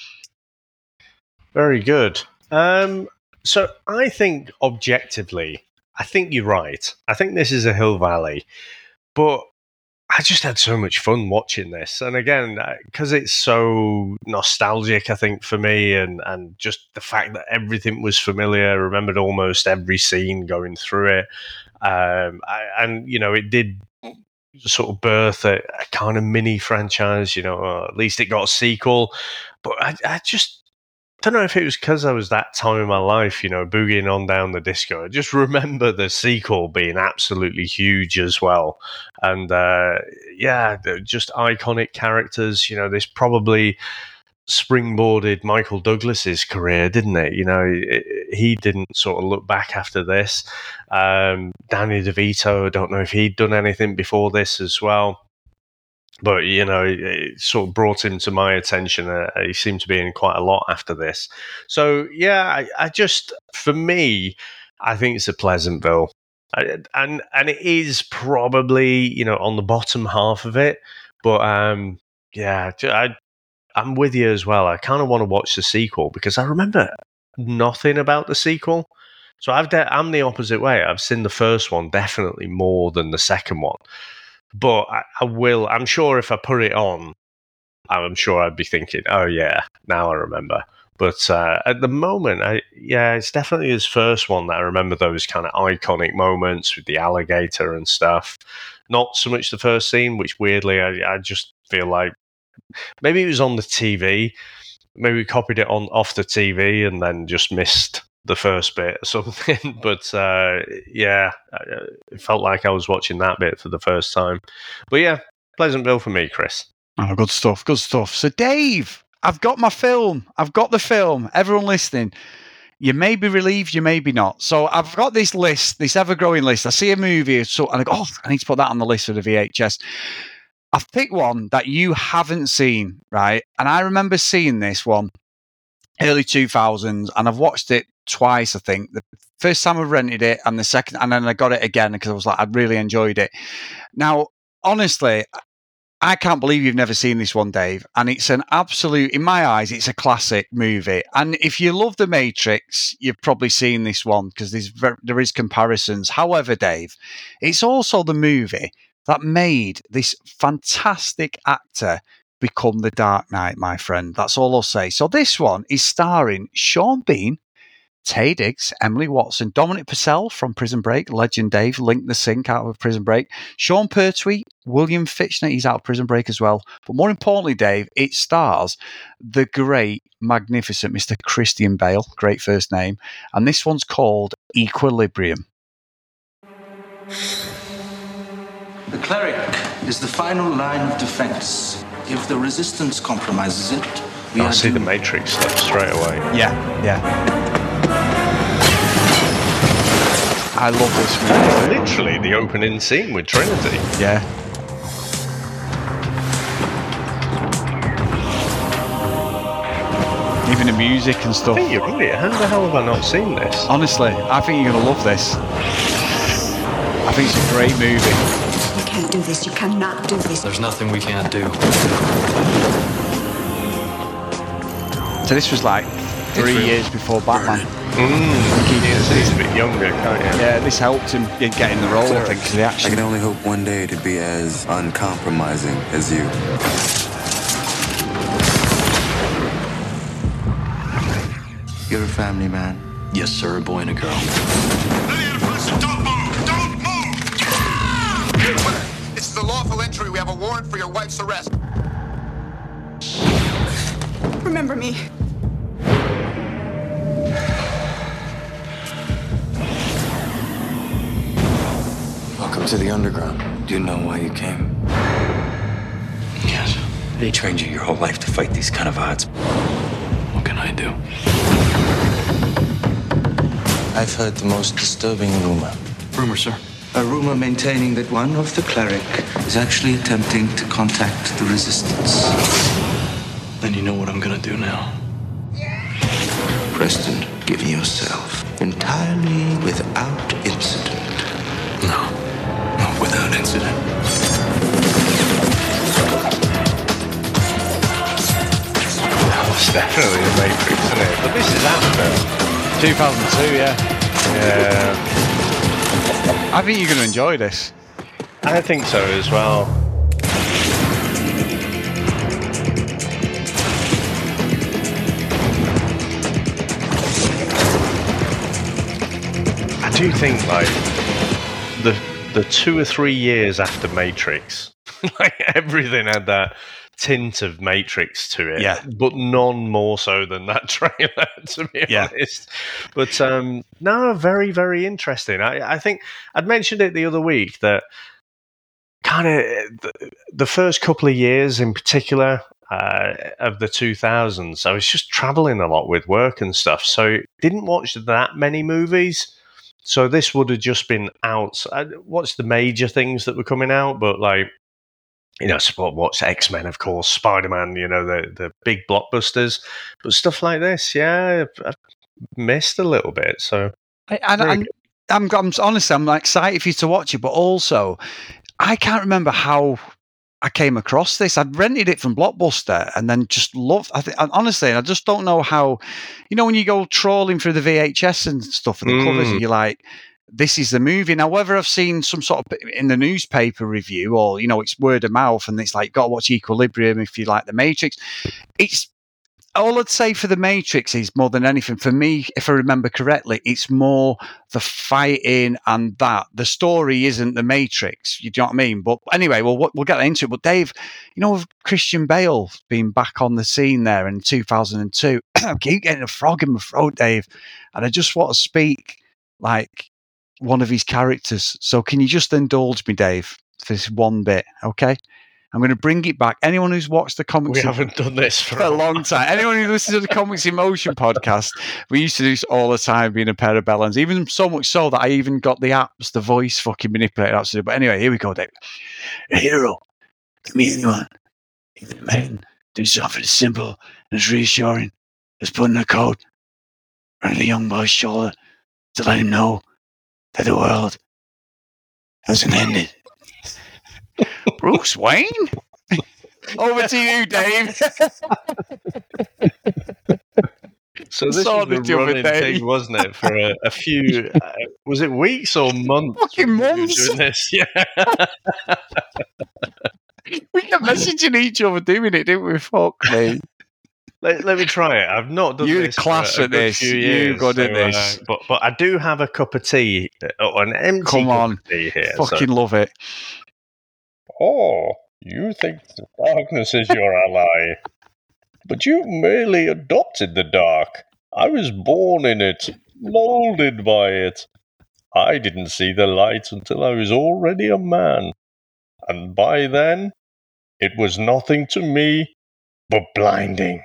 Very good. Um, so I think objectively, I think you're right. I think this is a Hill Valley, but I just had so much fun watching this. And again, because it's so nostalgic, I think, for me, and, and just the fact that everything was familiar, I remembered almost every scene going through it. Um, I, and, you know, it did sort of birth a, a kind of mini franchise, you know, or at least it got a sequel. But I, I just don't know if it was because I was that time in my life, you know, boogieing on down the disco. I just remember the sequel being absolutely huge as well. And, uh, yeah, just iconic characters. You know, this probably springboarded Michael Douglas's career, didn't it? You know, it, he didn't sort of look back after this. Um, Danny DeVito, I don't know if he'd done anything before this as well. but, you know, it, it sort of brought him to my attention. Uh, he seemed to be in quite a lot after this. So, yeah, I, I just, for me, I think it's a Pleasantville. I, and and it is probably, you know, on the bottom half of it. But, um, yeah, I, I'm with you as well. I kind of want to watch the sequel because I remember nothing about the sequel. So I've de- I'm the opposite way. I've seen the first one definitely more than the second one. But I, I will, I'm sure if I put it on, I'm sure I'd be thinking, oh yeah, now I remember. But uh, at the moment, I, yeah, it's definitely his first one that I remember those kind of iconic moments with the alligator and stuff. Not so much the first scene, which weirdly, I, I just feel like maybe it was on the T V. Maybe we copied it on off the T V and then just missed the first bit or something. But uh, yeah, it felt like I was watching that bit for the first time. But yeah, Pleasantville for me, Chris. Oh, good stuff, good stuff. So, Dave, I've got my film. I've got the film. Everyone listening, you may be relieved, you may be not. So I've got this list, this ever-growing list. I see a movie, so and I go, oh, I need to put that on the list for the V H S. I've picked one that you haven't seen, right? And I remember seeing this one early two thousands, and I've watched it twice, I think. The first time I rented it, and the second, and then I got it again because I was like, I really enjoyed it. Now, honestly, I can't believe you've never seen this one, Dave. And it's an absolute, in my eyes, it's a classic movie. And if you love The Matrix, you've probably seen this one because there's there is comparisons. However, Dave, it's also the movie that made this fantastic actor become the Dark Knight, my friend. That's all I'll say. So this one is starring Sean Bean, Taye Diggs, Emily Watson, Dominic Purcell from Prison Break, Legend Dave, Link the Sink out of Prison Break, Sean Pertwee, William Fichtner, he's out of Prison Break as well. But more importantly, Dave, it stars the great, magnificent Mister Christian Bale, great first name, and this one's called Equilibrium. The cleric is the final line of defense. If the resistance compromises it, we I are see the doomed. Matrix stuff straight away. Yeah, yeah. I love this movie. Literally the opening scene with Trinity. Yeah. Even the music and I stuff. think you're right. How the hell have I not seen this? Honestly, I think you're going to love this. I think it's a great movie. You can't do this. You cannot do this. There's nothing we can't do. So this was like three years before Batman. Mm, he's a bit younger, can't you? Yeah, this helped him get get in the role, I think, because the I action. can only hope one day to be as uncompromising as you. You're a family man. Yes, sir, a boy and a girl. Don't move! Don't move! It's the lawful entry. We have a warrant for your wife's arrest. Remember me. Welcome to the underground. Do you know why you came? Yes. They trained you your whole life to fight these kind of odds. What can I do? I've heard the most disturbing rumor. Rumor, sir. A rumor maintaining that one of the cleric is actually attempting to contact the resistance. Then you know what I'm gonna do now. Preston, give yourself entirely without incident. No. Not without incident. That was definitely the Matrix, isn't it? But this is after. two thousand two, yeah. Yeah. I think you're going to enjoy this. I think so as well. I do think, like, the the two or three years after Matrix, like, everything had that tint of Matrix to it, Yeah. but none more so than that trailer, to be Yeah. honest. But um, no, very, very interesting. I, I think I'd mentioned it the other week that kind of the, the first couple of years in particular uh, of the two thousands, I was just traveling a lot with work and stuff, so didn't watch that many movies. So this would have just been out. I watched the major things that were coming out, but like you know, sport watch X-Men, of course, Spider-Man, you know, the the big blockbusters, but stuff like this, yeah, I've, I've missed a little bit. So, I, and, and I'm, I'm honestly, I'm excited for you to watch it, but also, I can't remember how I came across this. I'd rented it from Blockbuster and then just loved. I think, honestly, I just don't know how. You know, when you go trawling through the V H S and stuff, and the mm. covers, and you're like, this is the movie. Now, whether I've seen some sort of in the newspaper review or, you know, it's word of mouth and it's like, got to watch Equilibrium if you like The Matrix. It's all I'd say for The Matrix is more than anything, for me, if I remember correctly, it's more the fighting and that. The story isn't The Matrix. You know what I mean? But anyway, we'll, we'll get into it. But Dave, you know, with Christian Bale being back on the scene there in two thousand two, I keep getting a frog in my throat, Dave. And I just want to speak like one of his characters. So can you just indulge me, Dave, for this one bit, okay? I'm going to bring it back. Anyone who's watched the comics... We haven't done this for, for a long time. Anyone who listens to the Comics in Motion podcast, we used to do this all the time, being a pair of bellends. Even so much so that I even got the apps, the voice fucking manipulated. Absolutely. But anyway, here we go, Dave. A hero can be anyone. Even a man do something as simple and as reassuring as putting a coat around a young boy's shoulder to let him know that the world hasn't ended. Bruce Wayne? Over to you, Dave. So this was the running thing, wasn't it, for a, a few, uh, was it weeks or months? Fucking months. Doing this? Yeah. We kept messaging each other doing it, didn't we? Fuck me. Let, let me try it. I've not done You're this class for a, at a this. few years. You're good so, at this. Uh, but, but I do have a cup of tea, uh, an empty Come cup on. of tea here. Fucking so. love it. Oh, you think the darkness is your ally, but you merely adopted the dark. I was born in it, molded by it. I didn't see the light until I was already a man, and by then, it was nothing to me but blinding.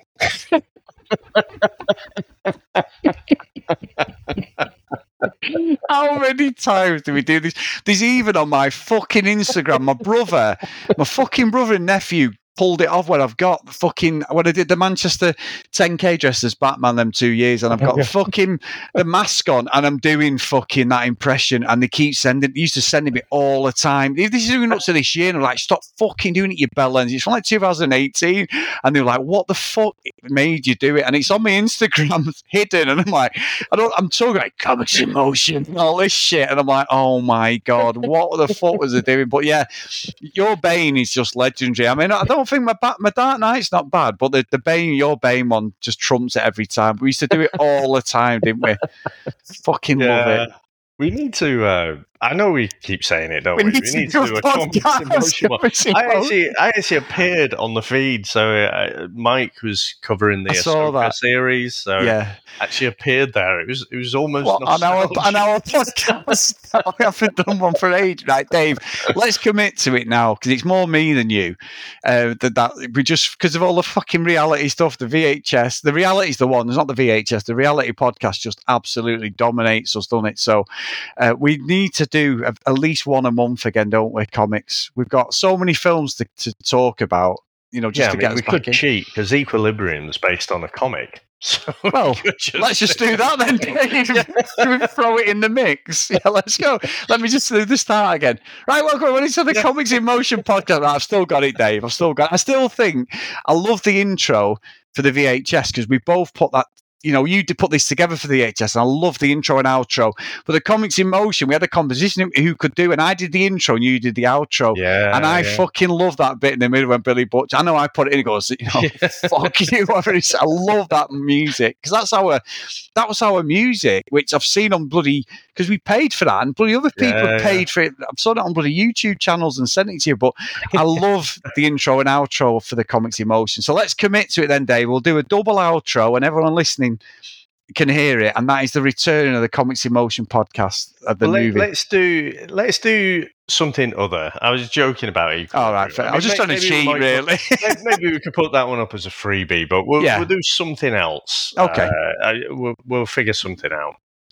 How many times do we do this? There's even on my fucking Instagram, my brother, my fucking brother and nephew pulled it off when I've got fucking, when I did the Manchester ten K dressed as Batman them two years, and I've got fucking the mask on, and I'm doing fucking that impression, and they keep sending, they used to send me all the time. This is even up to this year, and I'm like, stop fucking doing it, you bellends. It's from like two thousand eighteen, and they were like, what the fuck made you do it? And it's on my Instagram hidden, and I'm like, I don't, I'm talking like Comics in Motion and all this shit, and I'm like, oh my God, what the fuck was I doing? But yeah, your Bane is just legendary. I mean, I don't think my ba- my Dark Knight's not bad, but the, the Bane, your Bane one just trumps it every time. We used to do it all the time, didn't we? Fucking yeah. love it. We need to. Uh, I know we keep saying it, don't we? We need, we to, need do to do a Comics in Motion one. I actually, I actually appeared on the feed. So uh, Mike was covering the Ahsoka series. So yeah, actually appeared there. It was, it was almost what, on our on our podcast. We haven't done one for ages, right, Dave? Let's commit to it now because it's more me than you. Uh, that, that we just because of all the fucking reality stuff, the V H S, the reality's the one. It's not the V H S. The reality podcast just absolutely dominates us, doesn't it? So uh, we need to do at least one a month again, don't we? Comics. We've got so many films to, to talk about. You know, just yeah, to I mean, get us we back could in. cheat because Equilibrium's based on a comic. So well, just let's just do that then, Dave. Yeah. Throw it in the mix. Yeah, let's go. Let me just do the start again. Right, welcome everybody to the yeah. Comics in Motion podcast. Right, I've still got it, Dave. I've still got it. I still think I love the intro for the V H S because we both put that. You know, you did put this together for the V H S, and I love the intro and outro. But the Comics in Motion, we had a composition who could do, and I did the intro and you did the outro. Yeah, and I yeah. fucking love that bit in the middle when Billy Butch. I know I put it in. He goes, you know, fuck you. Whatever he said. I love that music because that's our that was our music, which I've seen on bloody because we paid for that, and bloody other people yeah, paid yeah. for it. I've saw it on bloody YouTube channels and sent it to you. But I love the intro and outro for the Comics in Motion. So let's commit to it then, Dave. We'll do a double outro, and everyone listening can hear it, and that is the return of the Comics in Motion podcast of the well, movie. Let, let's do let's do something other. I was joking about it. All right, fair. I, mean, I was just trying to cheat, really. Put, maybe we could put that one up as a freebie, but we'll, yeah. we'll do something else. Okay, uh, I, we'll, we'll figure something out.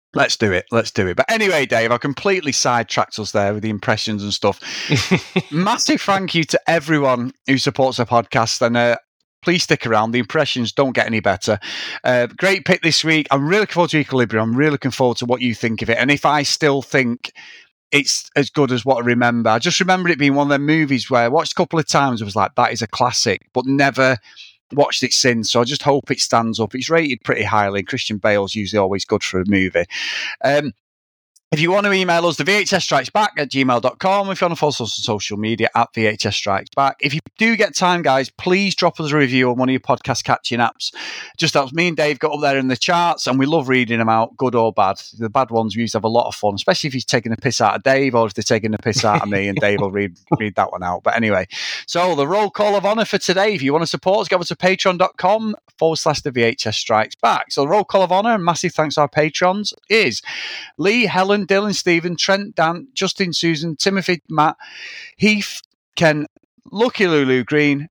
Let's do it. Let's do it. But anyway, Dave, I completely sidetracked us there with the impressions and stuff. Massive thank you to everyone who supports the podcast. And uh, please stick around. The impressions don't get any better. Uh, great pick this week. I'm really looking forward to Equilibrium. I'm really looking forward to what you think of it. And if I still think it's as good as what I remember, I just remember it being one of them movies where I watched a couple of times. I was like, that is a classic, but never watched it since, so I just hope it stands up. It's rated pretty highly. Christian Bale's usually always good for a movie. Um, if you want to email us, the V H S Strikes Back at gmail dot com. If you want to follow us on social media, at V H S Strikes Back. If you do get time, guys, please drop us a review on one of your podcast catching apps. Just helps me and Dave get up there in the charts, and we love reading them out, good or bad. The bad ones, we used to have a lot of fun, especially if he's taking a piss out of Dave, or if they're taking a piss out of me, and Dave will read read that one out. But anyway, so the roll call of honour for today. If you want to support us, go over to patreon dot com forward slash the V H S Strikes Back. So the roll call of honour, and massive thanks to our patrons, is Lee, Helen, Dylan, Stephen, Trent, Dan, Justin, Susan, Timothy, Matt, Heath, Ken, Lucky Lulu Green,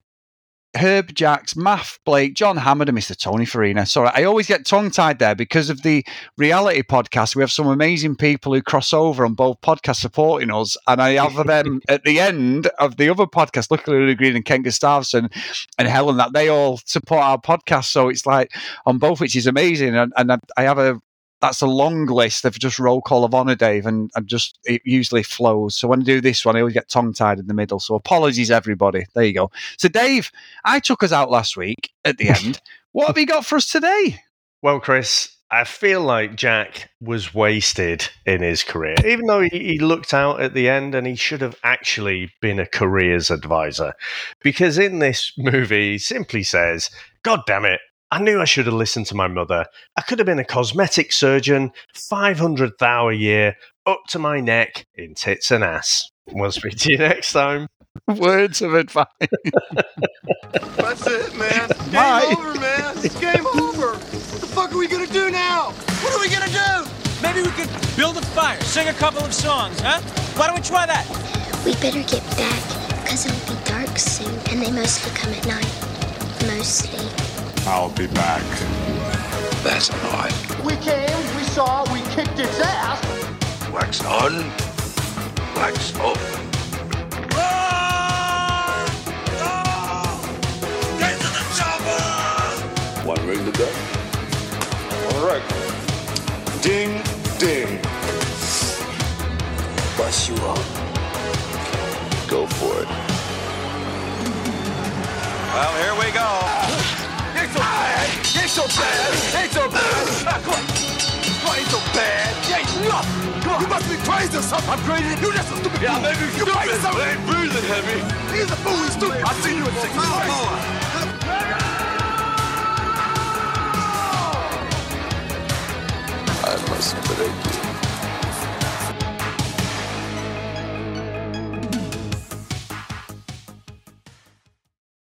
Herb Jacks, Math, Blake, John Hammond, and Mister Tony Farina. Sorry, I always get tongue-tied there because of the reality podcast. We have some amazing people who cross over on both podcasts supporting us, and I have them at the end of the other podcast, Lucky Lulu Green and Ken Gustafson and Helen, that they all support our podcast. So it's like on both, which is amazing. And, and I have a That's a long list of just roll call of honour, Dave, and I'm just it usually flows. So when I do this one, I always get tongue-tied in the middle. So apologies, everybody. There you go. So, Dave, I took us out last week at the end. What have you got for us today? Well, Chris, I feel like Jack was wasted in his career, even though he, he looked out at the end and he should have actually been a careers advisor. Because in this movie, he simply says, God damn it, I knew I should have listened to my mother. I could have been a cosmetic surgeon, five hundred thousand a year, up to my neck in tits and ass. We'll speak to you next time. Words of advice. That's it, man. Game Bye. over, man. It's game over. What the fuck are we gonna do now? What are we gonna do? Maybe we could build a fire, sing a couple of songs, huh? Why don't we try that? We better get back, because it'll be dark soon, and they mostly come at night. Mostly. I'll be back. That's odd. We came, we saw, we kicked its ass. Wax on, wax off. Get to the chopper! One ring to go. All right. Ding, ding. Bust you up. Go for it. Well, here we go. Ain't so bad. Ain't so bad. Ain't so bad. Ah, come on. Come on, ain't so bad. Ain't nothing. Come on. You must be crazy or something. I'm crazy. You just a stupid yeah, fool. Yeah, maybe you stupid. Crazy something. I ain't breathing heavy. He's a fool. He's stupid. I see you at six. I must break